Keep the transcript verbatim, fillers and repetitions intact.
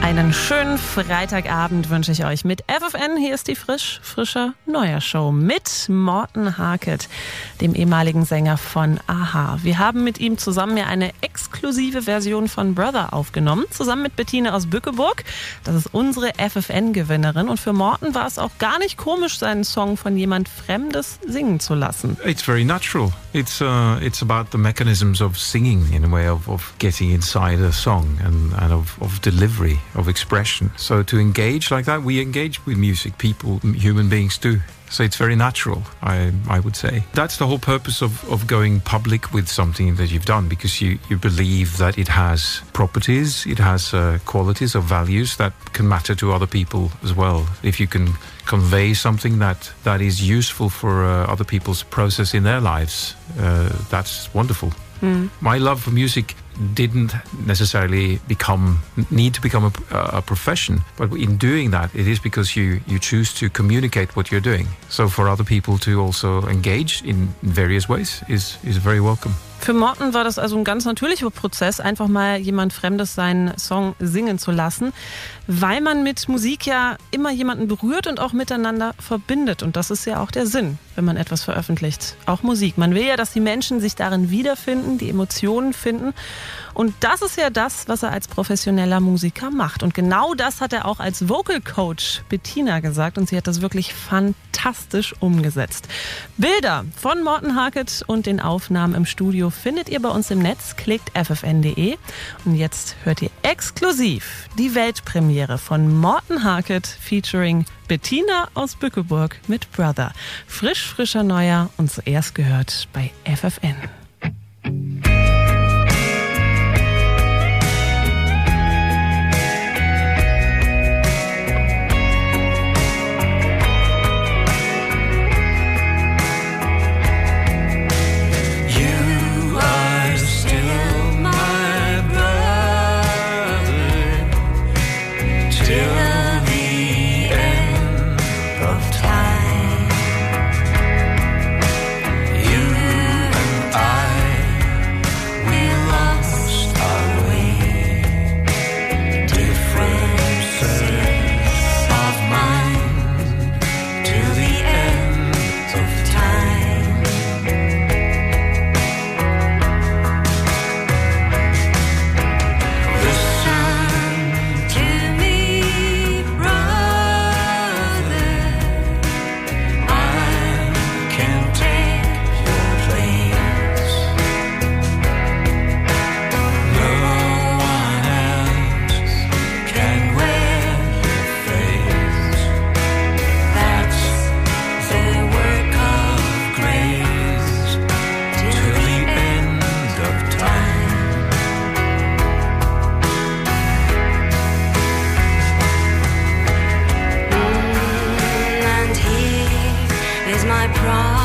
Einen schönen Freitagabend wünsche ich euch mit F F N. Hier ist die frisch, frische neue Show mit Morten Harket, dem ehemaligen Sänger von a-ha. Wir haben mit ihm zusammen ja eine exklusive Version von Brother aufgenommen, zusammen mit Bettine aus Bückeburg. Das ist unsere F F N-Gewinnerin. Und für Morten war es auch gar nicht komisch, seinen Song von jemand Fremdes singen zu lassen. It's very natural. It's uh, it's about the mechanisms of singing in a way of, of getting inside a song and, and of, of delivery, of expression. So to engage like that, we engage with music, people, human beings do. So it's very natural, I I would say. That's the whole purpose of, of going public with something that you've done, because you, you believe that it has properties, it has uh, qualities or values that can matter to other people as well. If you can convey something that, that is useful for uh, other people's process in their lives, uh, that's wonderful. Mm. My love for music didn't necessarily become need to become a, a profession, but in doing that, it is because you you choose to communicate what you're doing. So for other people to also engage in various ways is is very welcome. Für Morten war das also ein ganz natürlicher Prozess, einfach mal jemand Fremdes seinen Song singen zu lassen, weil man mit Musik ja immer jemanden berührt und auch miteinander verbindet. Und das ist ja auch der Sinn, wenn man etwas veröffentlicht. Auch Musik. Man will ja, dass die Menschen sich darin wiederfinden, die Emotionen finden. Und das ist ja das, was er als professioneller Musiker macht. Und genau das hat er auch als Vocal Coach Bettina gesagt. Und sie hat das wirklich fantastisch umgesetzt. Bilder von Morten Harket und den Aufnahmen im Studio findet ihr bei uns im Netz. Klickt f f n punkt d e. Und jetzt hört ihr exklusiv die Weltpremiere von Morten Harket featuring Bettina aus Bückeburg mit Brother. Frisch, frischer, neuer und zuerst gehört bei F F N. My pride.